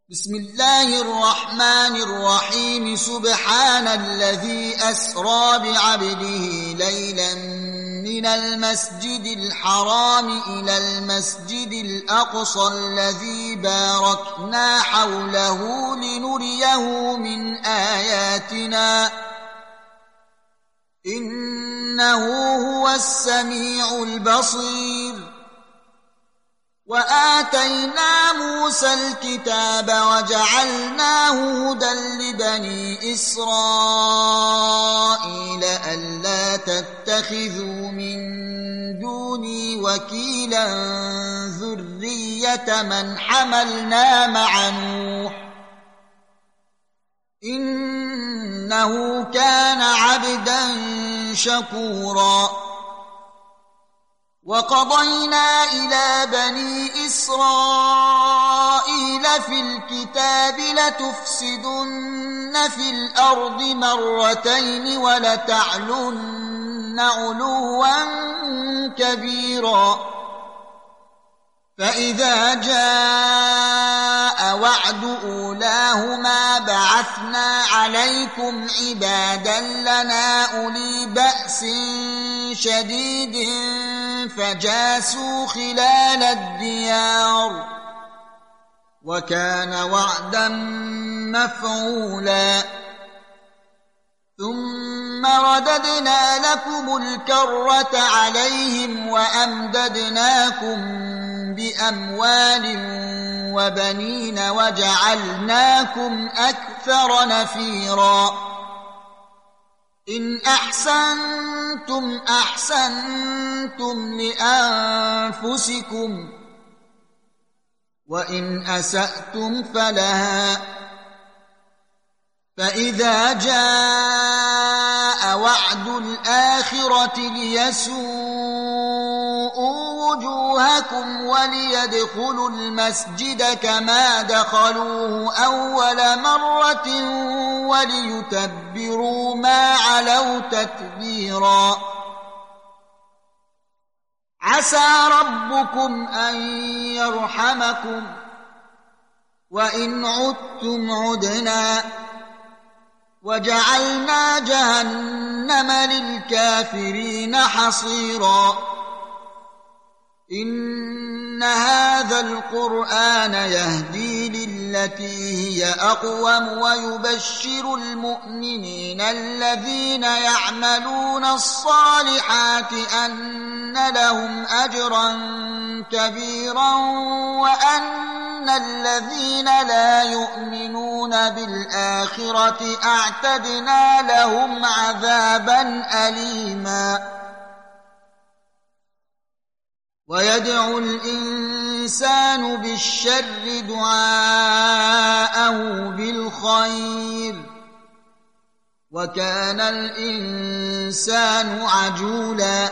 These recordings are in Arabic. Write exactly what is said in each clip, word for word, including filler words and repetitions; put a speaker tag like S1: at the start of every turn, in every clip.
S1: بسم الله الرحمن الرحيم سبحان الذي أسرى بعبده ليلا من المسجد الحرام إلى المسجد الأقصى الذي باركنا حوله لنريه من آياتنا إنه هو السميع البصير. وآتينا موسى الكتاب وجعلناه هدى لبني إسرائيل ألا تتخذوا من دوني وكيلا ذرية من حملنا مع نوح إنه كان عبدا شكورا. وقضينا إلى بني إسرائيل في الكتاب لتفسدن في الأرض مرتين ولتعلن علوا كبيرا. فإذا جاء وعد أولاهما بعثنا عليكم عبادا لنا أولي بأس شديد فجاسوا خلال الديار وكان وعدا مفعولا. ثم رددنا لكم الكرة عليهم وأمددناكم بأموال وبنين وجعلناكم أكثر نفيرا. إن أحسنتم أحسنتم لأنفسكم وإن أسأتم فلها. فإذا جاء وعد الآخرة ليسوءوا وجوهكم وليدخلوا المسجد كما دخلوه أول مرة وليتبروا ما علوا تتبيرا. عسى ربكم أن يرحمكم وإن عدتم عدنا وجعلنا جهنم للكافرين حصيرا. إن هذا القرآن يهدي للتي هي أقوم ويبشر المؤمنين الذين يعملون الصالحات أن لهم أجرا كبيرا وأن الذين لا يؤمنون بالآخرة أعتدنا لهم عذابا أليما. ويدعو الإنسان بالشر دعاءه بالخير وكان الإنسان عجولا.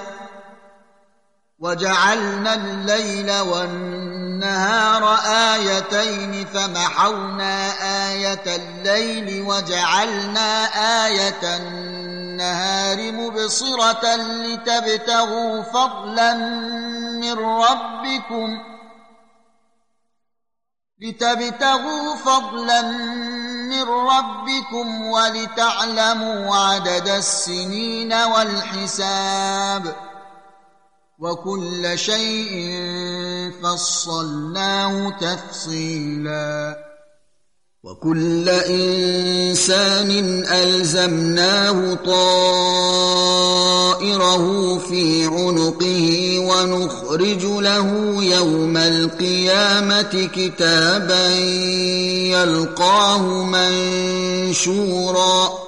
S1: وجعلنا الليل والنهار آيتين فمحونا آية الليل وجعلنا آية النهار مبصرة لتبتغوا فضلا من ربكم لتبتغوا فضلا من ربكم ولتعلموا عدد السنين والحساب وكل شيء فصلناه تفصيلا. وكل إنسان ألزمناه طائره في عنقه ونخرج له يوم القيامة كتابا يلقاه منشورا.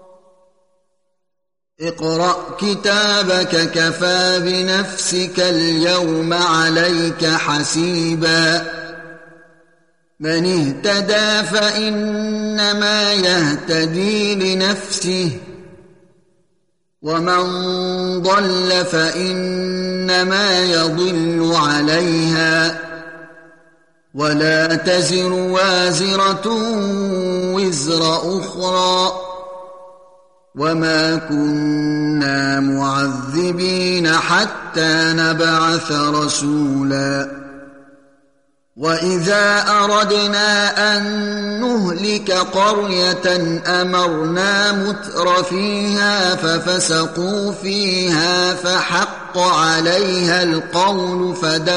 S1: اقرأ كتابك كفى بنفسك اليوم عليك حسيبا. من اهتدى فإنما يهتدي لنفسه ومن ضل فإنما يضل عليها ولا تزر وازرة وزر أخرى وما كنا معذبين حتى نبعث رسولا. وإذا أردنا أن نهلك قرية أمرنا متر فيها ففسقوا فيها فحق عليها القول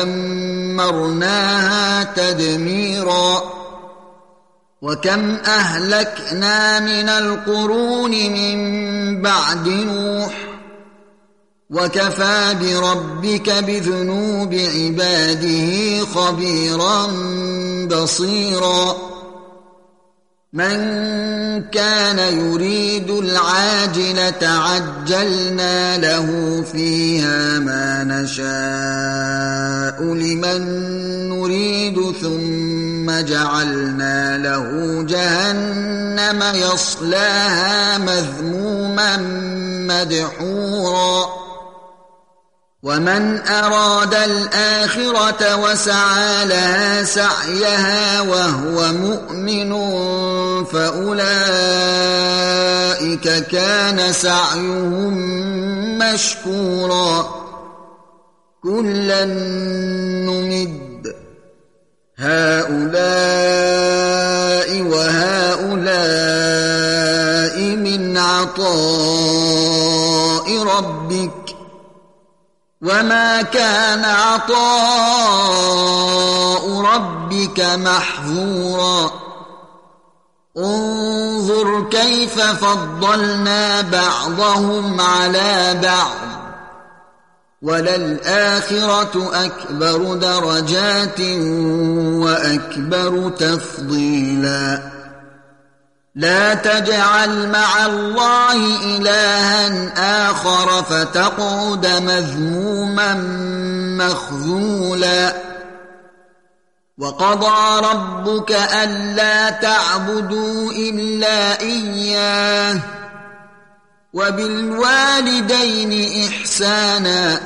S1: فدمرناها تدميرا وكم أهلكنا من القرون من بعد نوح وكفى بربك بذنوب عباده خبيرا بصيرا من كان يريد العاجلة عجلنا له فيها ما نشاء لمن نريد ثم جعلنا له جهنم يصلاها مذموما مدحورا ومن أراد الآخرة وسعى لها سعيها وهو مؤمن فأولئك كان سعيهم مشكورا كلا نمد هؤلاء وهؤلاء من عطاء ربك وما كان عطاء ربك محظورا انظر كيف فضلنا بعضهم على بعض وللآخرة أكبر درجات وأكبر تفضيلا لا تجعل مع الله إلها آخر فتقعد مذموما مخذولا وقضى ربك ألا تعبدوا إلا إياه وبالوالدين إحسانا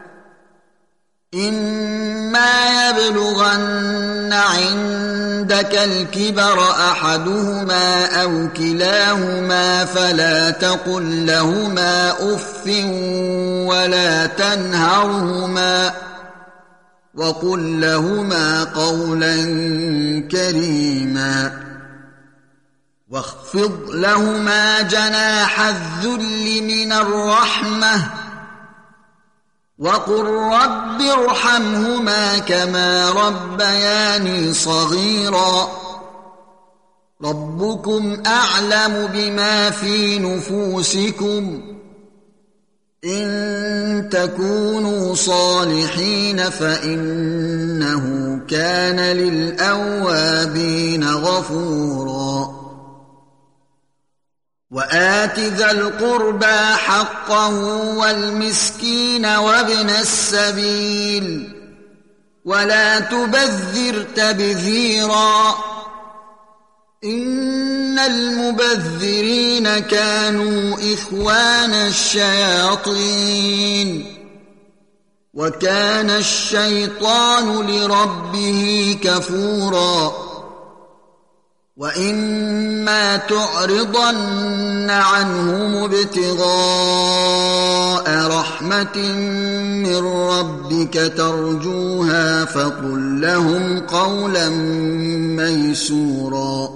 S1: إما يبلغن عندك الكبر أحدهما أو كلاهما فلا تقل لهما أف ولا تنهرهما وقل لهما قولا كريما واخفض لهما جناح الذل من الرحمة وقل رب ارحمهما كما ربياني صغيرا ربكم أعلم بما في نفوسكم إن تكونوا صالحين فإنه كان للأوابين غفورا وآت ذا القربى حقه والمسكين وابن السبيل ولا تبذر تبذيرا إن المبذرين كانوا إخوان الشياطين وكان الشيطان لربه كفورا وإما تعرضن عنهم ابتغاء رحمة من ربك ترجوها فقل لهم قولا ميسورا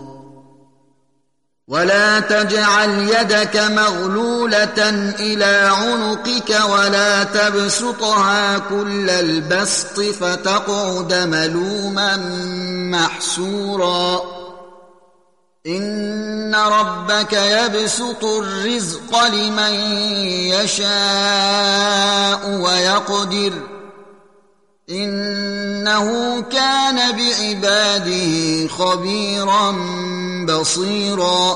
S1: ولا تجعل يدك مغلولة إلى عنقك ولا تبسطها كل البسط فتقعد ملوما محسورا إن ربك يبسط الرزق لمن يشاء ويقدر إنه كان بعباده خبيرا بصيرا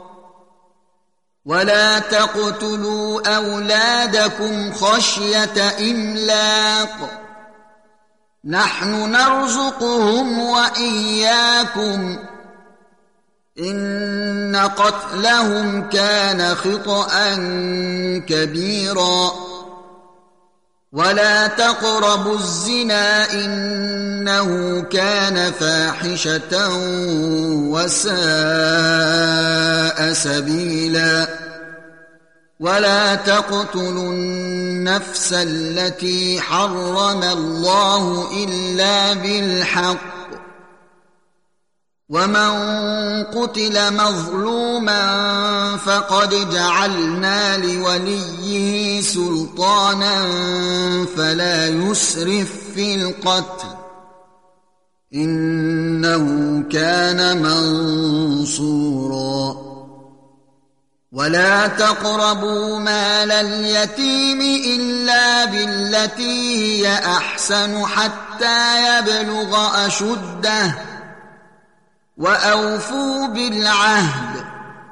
S1: ولا تقتلوا أولادكم خشية إملاق نحن نرزقهم وإياكم إن قتلهم كان خطأ كبيرا ولا تقربوا الزنا إنه كان فاحشة وساء سبيلا ولا تقتلوا النفس التي حرم الله إلا بالحق ومن قتل مظلوما فقد جعلنا لوليه سلطانا فلا يسرف في القتل إنه كان منصورا ولا تقربوا مال اليتيم إلا بالتي هي أحسن حتى يبلغ أشده وأوفوا بالعهد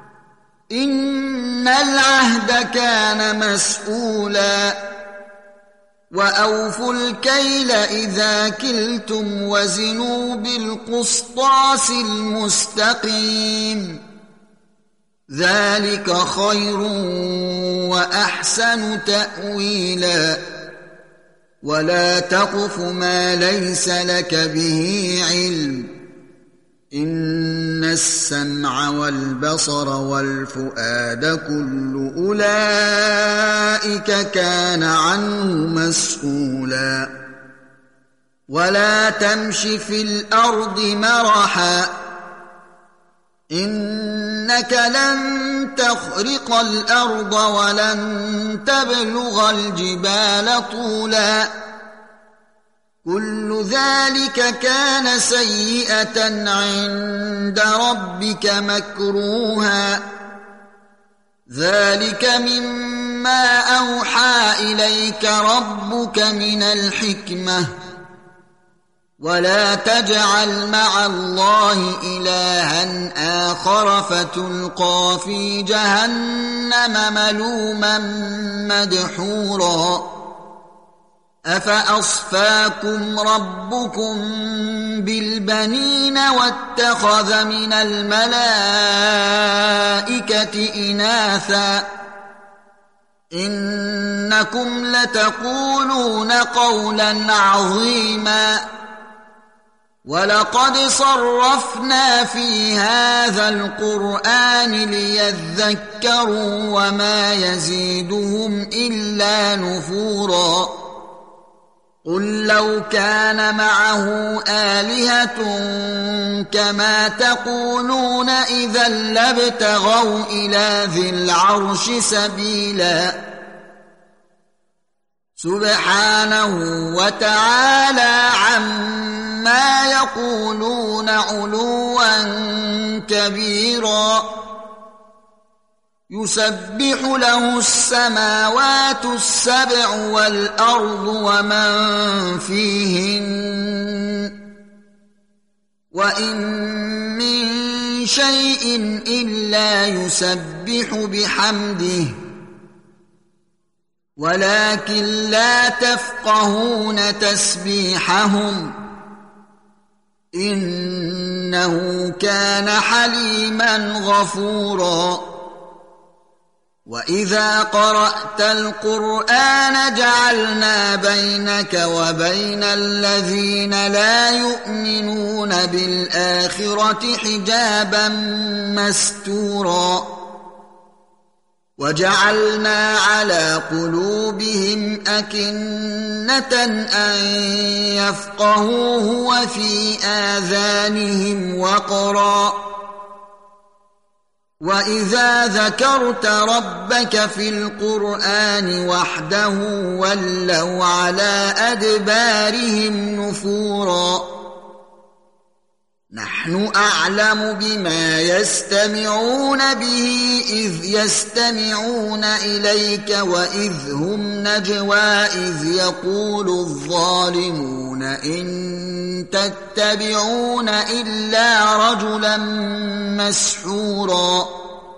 S1: إن العهد كان مسؤولا وأوفوا الكيل إذا كلتم وزنوا بالقسطاس المستقيم ذلك خير وأحسن تأويلا ولا تقف ما ليس لك به علم إن السمع والبصر والفؤاد كل أولئك كان عنه مسؤولا ولا تمش في الأرض مرحا إنك لن تخرق الأرض ولن تبلغ الجبال طولا كل ذلك كان سيئة عند ربك مكروها ذلك مما أوحى إليك ربك من الحكمة ولا تجعل مع الله إلها آخر فتلقى في جهنم ملوما مدحورا أفأصفاكم ربكم بالبنين واتخذ من الملائكة إناثا إنكم لتقولون قولا عظيما ولقد صرفنا في هذا القرآن ليذكروا وما يزيدهم إلا نفورا قل لو كان معه آلهة كما تقولون إذا لابتغوا إلى ذي العرش سبيلا سبحانه وتعالى عما يقولون علوا كبيرا يسبح له السماوات السبع والأرض ومن فيهن وإن من شيء إلا يسبح بحمده ولكن لا تفقهون تسبيحهم إنه كان حليما غفورا وإذا قرأت القرآن جعلنا بينك وبين الذين لا يؤمنون بالآخرة حجابا مستورا وجعلنا على قلوبهم أكنة أن يفقهوه وفي آذانهم وقرا وإذا ذكرت ربك في القرآن وحده ولوا على أدبارهم نفورا نحن أعلم بما يستمعون به إذ يستمعون إليك وإذ هم نجوى إذ يقول الظالمون إن تتبعون إلا رجلا مسحورا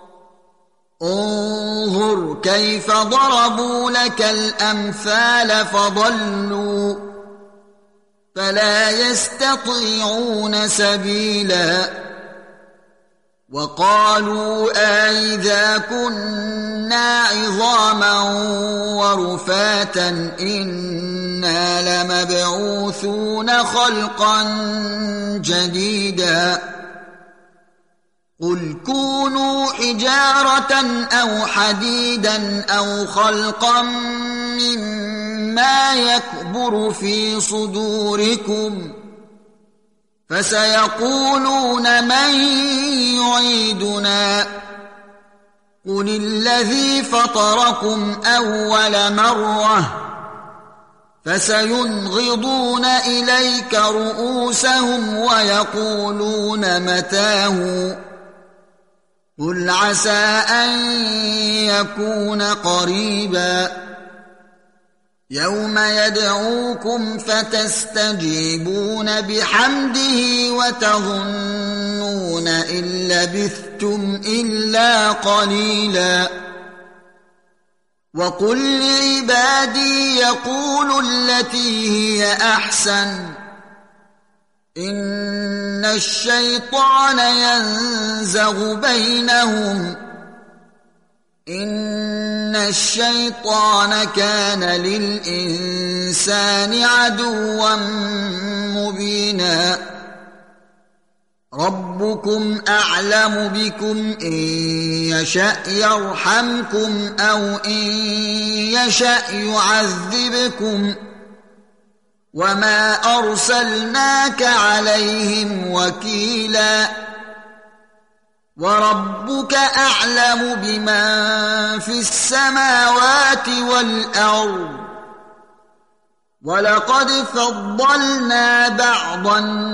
S1: انظر كيف ضربوا لك الأمثال فضلوا فلا يستطيعون سبيلا وقالوا أئذا كنا عظاما ورفاتا إنا لمبعوثون خلقا جديدا قل كونوا حجارة أو حديدا أو خلقا مما يكبر في صدوركم فسيقولون من يعيدنا قل الذي فطركم أول مرة فسينغضون إليك رؤوسهم ويقولون متاه قل عسى أن يكون قريبا يوم يدعوكم فتستجيبون بحمده وتظنون إن لبثتم إلا قليلا وقل لعبادي يقولوا التي هي أحسن إن الشيطان ينزغ بينهم إن الشيطان كان للإنسان عدوا مبينا ربكم أعلم بكم إن يشأ يرحمكم أو إن يشأ يعذبكم وما أرسلناك عليهم وكيلا وربك أعلم بمن في السماوات والأرض ولقد فضلنا بعض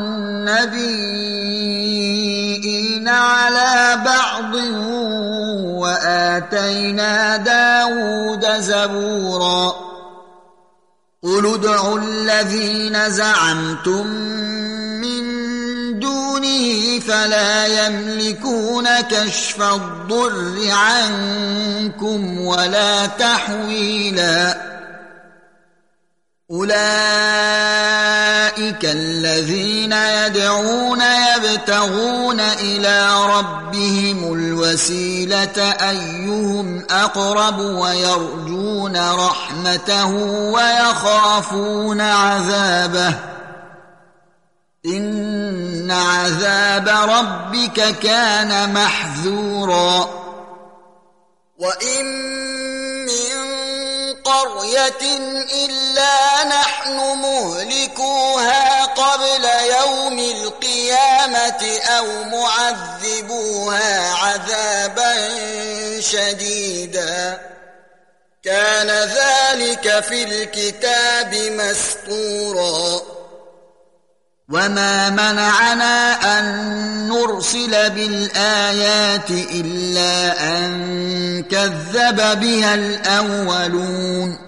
S1: النبيين على بعض وآتينا داود زبورا قل ادعوا الذين زعمتم من دونه فلا يملكون كشف الضر عنكم ولا تحويلا أولئك الذين يدعون يبتغون إلى ربهم الوسيلة أيهم أقرب ويرجون رحمته ويخافون عذابه إن عذاب ربك كان محذورا وإن من قرية إلا نحن مهلكوها قبل يوم القيامة أو معذبوها عذابا شديدا كان ذلك في الكتاب مسطورا وما منعنا أن نرسل بالآيات إلا أن كذب بها الأولون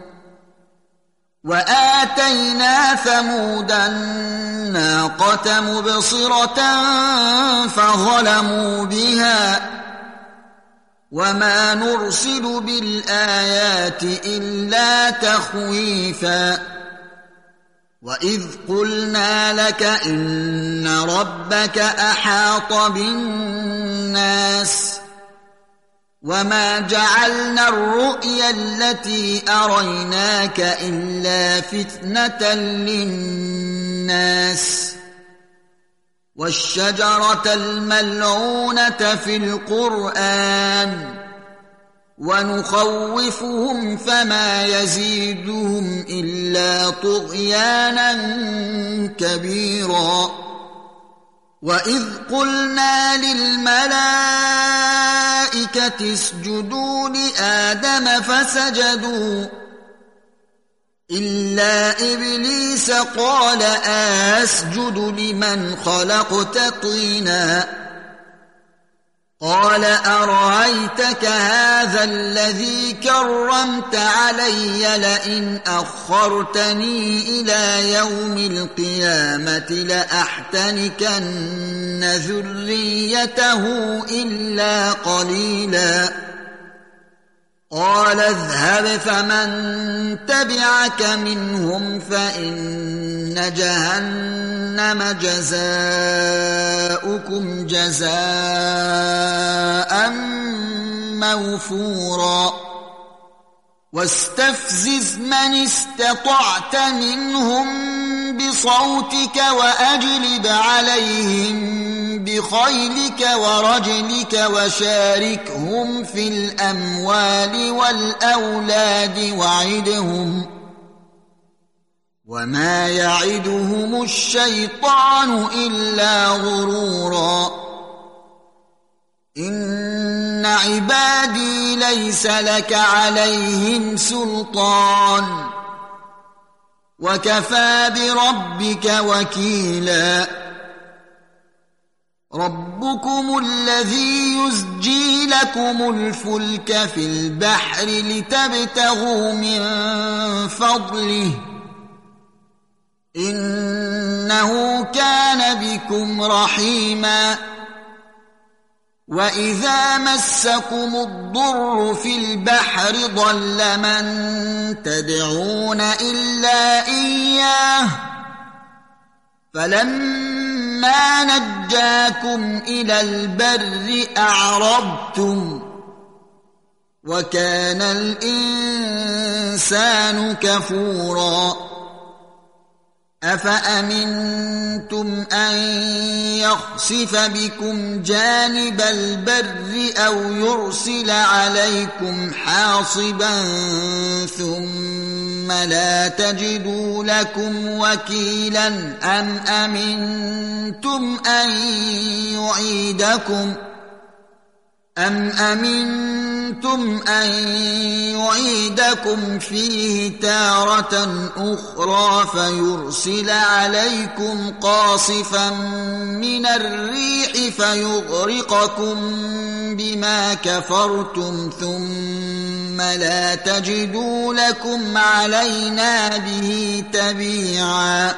S1: وآتينا ثمود الناقة مبصرة فظلموا بها وما نرسل بالآيات إلا تخويفا وإذ قلنا لك إن ربك أحاط بالناس وما جعلنا الرؤيا التي أريناك إلا فتنة للناس والشجرة الملعونة في القرآن ونخوفهم فما يزيدهم إلا طغيانا كبيرا وإذ قلنا للملائكة اسجدوا لآدم فسجدوا إلا إبليس قال أسجد لمن خلقت طينا قال أرأيتك هذا الذي كرمت علي لئن أخرتني إلى يوم القيامة لأحتنكن ذريته إلا قليلا قال اذهب فمن تبعك منهم فإن جهنم جزاؤكم جزاء موفورا واستفزز من استطعت منهم بصوتك وأجلب عليهم بخيلك ورجلك وشاركهم في الأموال والأولاد وعدهم وما يعدهم الشيطان إلا غرورا إن عبادي ليس لك عليهم سلطان وكفى بربك وكيلا ربكم الذي يزجي لكم الفلك في البحر لتبتغوا من فضله إنه كان بكم رحيما وإذا مسكم الضر في البحر ضل من تدعون إلا إياه فلما نجاكم إلى البر أعرضتم وكان الإنسان كفورا أفأمنتم أن يخسف بكم جانب البر أو يرسل عليكم حاصبا ثم لا تجدوا لكم وكيلا أم أمنتم أن يعيدكم أم أمنتم أن يعيدكم فيه تارة أخرى فيرسل عليكم قاصفا من الريح فيغرقكم بما كفرتم ثم لا تجدوا لكم علينا به تبيعا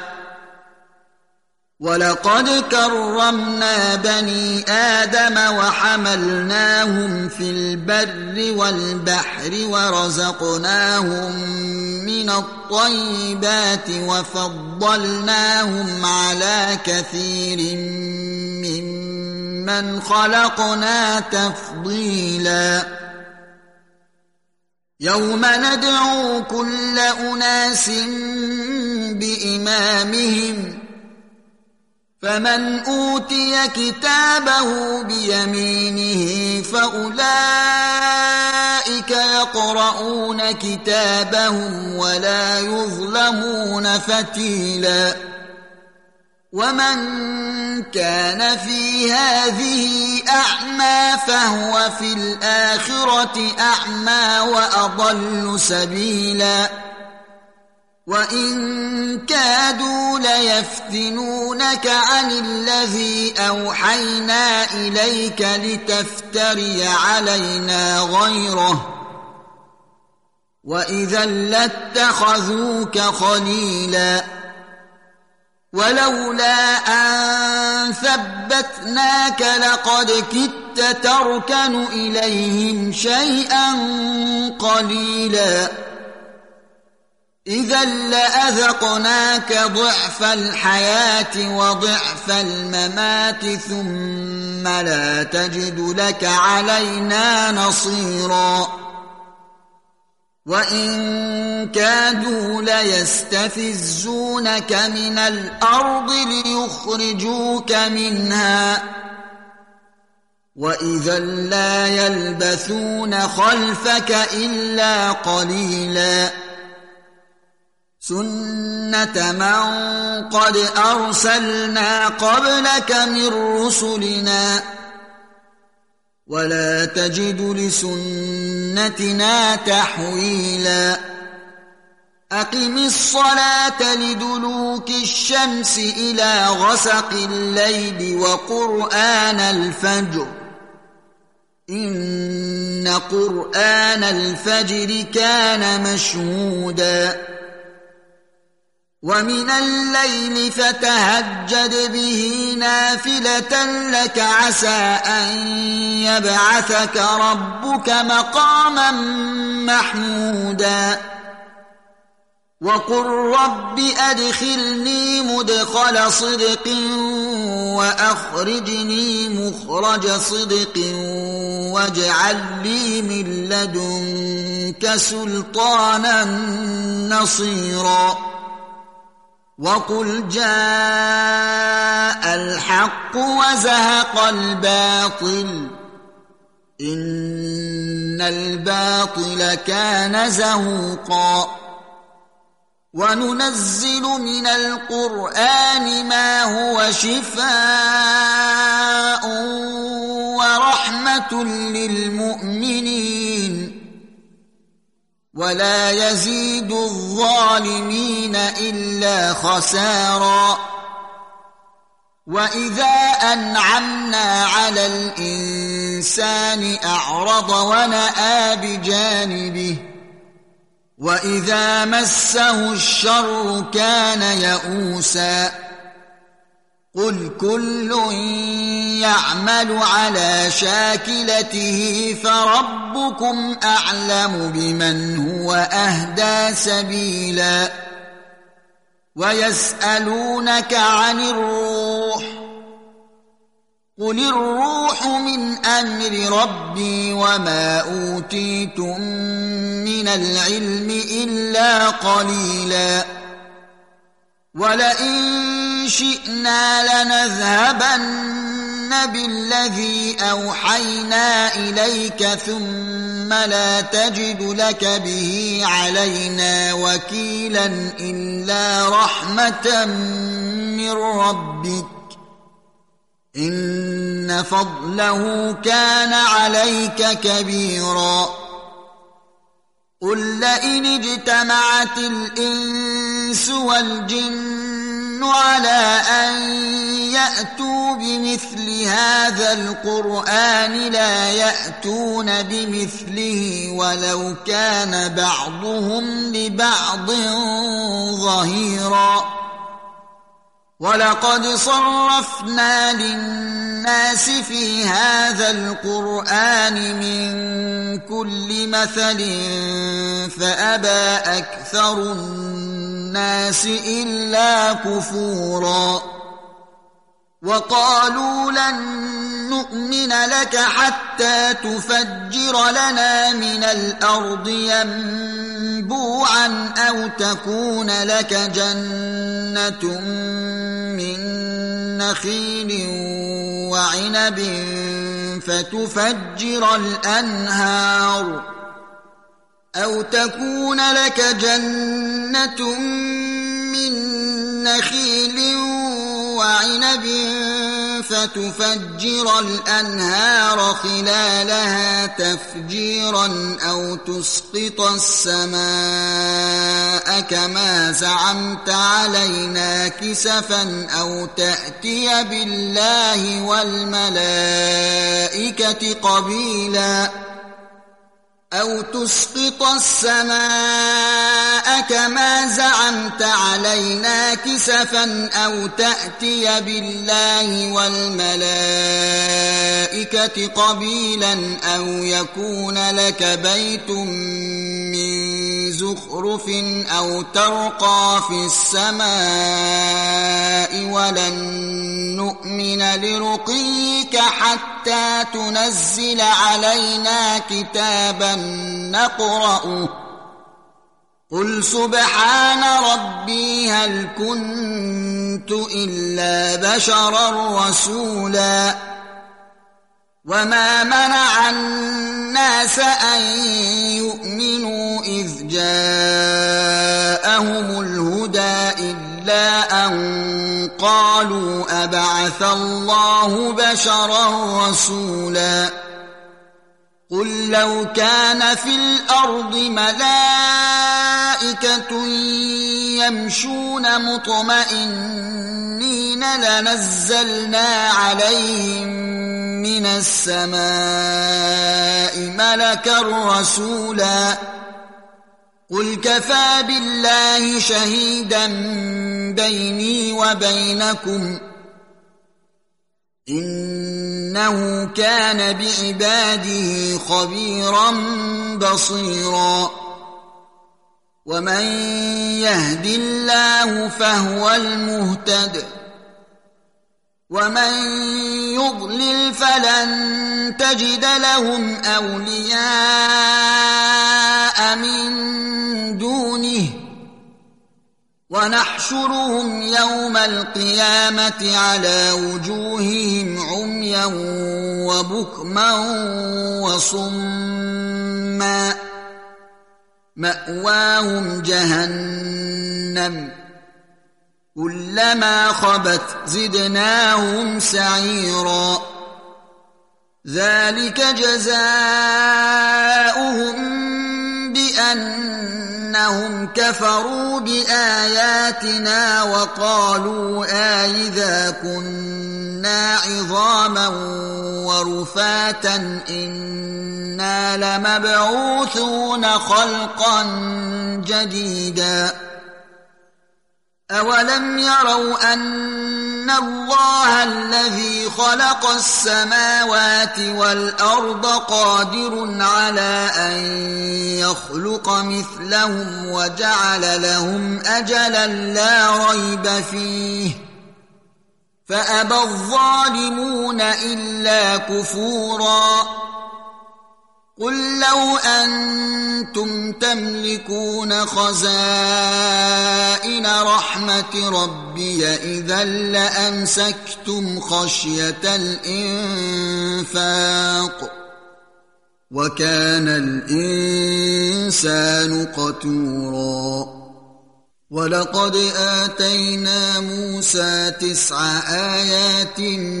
S1: ولقد كرمنا بني آدم وحملناهم في البر والبحر ورزقناهم من الطيبات وفضلناهم على كثير ممن خلقنا تفضيلا يوم ندعو كل أناس بإمامهم فمن أوتي كتابه بيمينه فأولئك يقرؤون كتابهم ولا يظلمون فتيلا ومن كان في هذه أعمى فهو في الآخرة أعمى وأضل سبيلا وإن كادوا ليفتنونك عن الذي أوحينا إليك لتفتري علينا غيره وإذا لاتخذوك خليلا ولولا أن ثبتناك لقد كدت تركن إليهم شيئا قليلا إذا لأذقناك ضعف الحياة وضعف الممات ثم لا تجد لك علينا نصيرا وإن كادوا ليستفزونك من الأرض ليخرجوك منها وإذا لا يلبثون خلفك إلا قليلا سنة من قد أرسلنا قبلك من رسلنا ولا تجد لسنتنا تحويلا أقم الصلاة لدلوك الشمس إلى غسق الليل وقرآن الفجر إن قرآن الفجر كان مشهودا ومن الليل فتهجد به نافلة لك عسى أن يبعثك ربك مقاما محمودا وقل رب أدخلني مدخل صدق وأخرجني مخرج صدق واجعل لي من لدنك سلطانا نصيرا وقل جاء الحق وزهق الباطل إن الباطل كان زهوقا وننزل من القرآن ما هو شفاء ورحمة للمؤمنين ولا يزيد الظالمين إلا خسارا وإذا أنعمنا على الإنسان أعرض ونأى بجانبه وإذا مسه الشر كان يئوسا قل كل يعمل على شاكلته فربكم أعلم بمن هو أهدى سبيلا ويسألونك عن الروح قل الروح من أمر ربي وما أوتيتم من العلم إلا قليلا ولئن شئنا لنذهبن بالذي أوحينا إليك ثم لا تجد لك به علينا وكيلا إلا رحمة من ربك إن فضله كان عليك كبيرا قل لئن اجتمعت الإنس والجن على أن يأتوا بمثل هذا القرآن لا يأتون بمثله ولو كان بعضهم لبعض ظهيرا ولقد صرفنا للناس في هذا القرآن من كل مثل فأبى أكثر الناس إلا كفورا وقالوا لن نؤمن لك حتى تفجر لنا من الأرض ينبوعا أو تكون لك جنة من نخيل وعنب فتفجر الأنهار أو تكون لك جنة من نخيل وعنب فتفجر الأنهار خلالها تفجيرا أو تسقط السماء كما زعمت علينا كسفا أو تأتي بالله والملائكة قبيلا أو تسقط السماء كما زعمت علينا كسفا أو تأتي بالله والملائكة قبيلا أو يكون لك بيت من زخرف أو ترقى في السماء ولن نؤمن لرقيك حتى تنزل علينا كتابا نقرأه قل سبحان ربي هل كنت إلا بشرا رسولا وما منع الناس أن يؤمنوا إذ جاءهم الهدى إلا أن قالوا أبعث الله بشرا رسولا قل لو كان في الأرض ملائكة يمشون مطمئنين لنزلنا عليهم من السماء ملكا رسولا قل كفى بالله شهيدا بيني وبينكم إنه كان بعباده خبيرا بصيرا ومن يهد الله فهو المهتد ومن يضلل فلن تجد لهم أولياء من دونه ونحشرهم يوم القيامة على وجوههم عميا وبكما وصما مأواهم جهنم كلما خبت زدناهم سعيرا ذلك جزاؤهم بأنهم كفروا بآياتنا وقالوا أإذا كنا عظاما ورفاتا إنا لمبعوثون خلقا جديدا أولم يروا أن الله الذي خلق السماوات والأرض قادر على أن يخلق مثلهم وجعل لهم أجلا لا ريب فيه فأبى الظالمون إلا كفورا قل لو أنتم تملكون خزائن رحمة ربي إذا لأمسكتم خشية الإنفاق وكان الإنسان قتورا ولقد آتينا موسى تسع آيات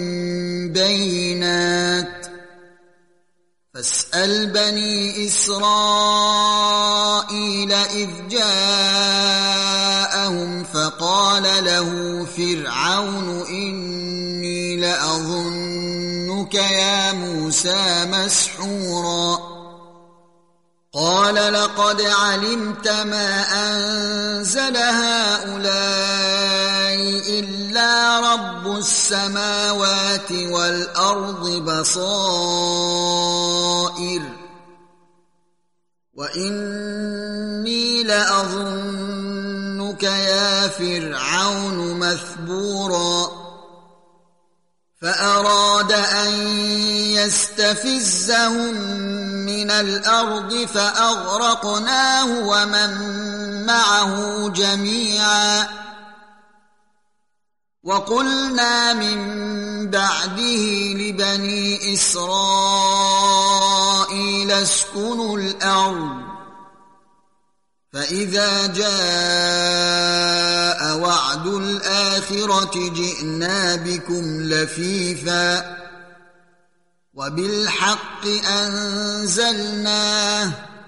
S1: بينات فاسأل بني إسرائيل إذ جاءهم فقال له فرعون إني لأظنك يا موسى مسحورا قال لقد علمت ما أنزل هؤلاء إلا رب السماوات والأرض بصائر وإني لأظنك يا فرعون مثبورا فأراد أن يستفزهم من الأرض فأغرقناه ومن معه جميعا وقلنا من بعده لبني إسرائيل اسكنوا الأرض فإذا جاء وعد الآخرة جئنا بكم لفيفا وبالحق أنزلناه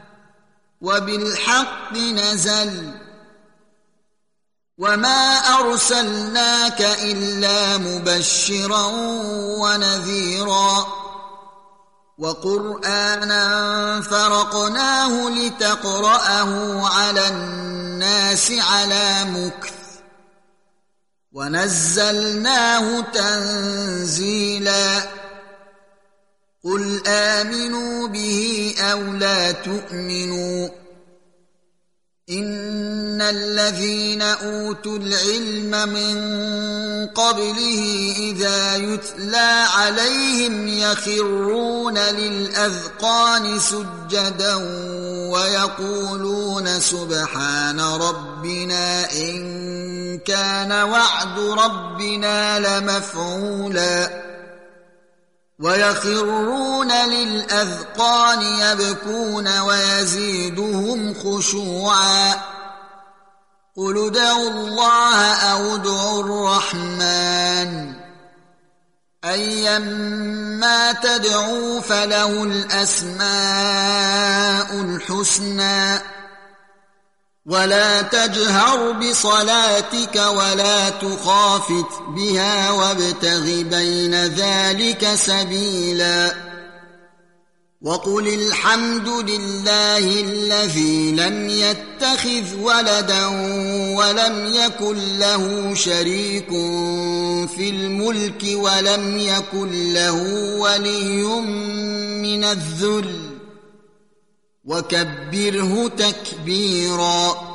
S1: وبالحق نزل وما أرسلناك إلا مبشرا ونذيرا وقرآنا فرقناه لتقرأه على الناس على مكث ونزلناه تنزيلا قل آمنوا به أو لا تؤمنوا إن الذين أوتوا العلم من قبله إذا يتلى عليهم يخرون للأذقان سجدا ويقولون سبحان ربنا إن كان وعد ربنا لمفعولا ويخرون للأذقان يبكون ويزيدهم خشوعا قل ادعوا الله أو ادعوا الرحمن أيما تدعوا فله الأسماء الحسنى ولا تجهر بصلاتك ولا تخافت بها وابتغ بين ذلك سبيلا وقل الحمد لله الذي لم يتخذ ولدا ولم يكن له شريك في الملك ولم يكن له ولي من الذل وكبره تكبيرا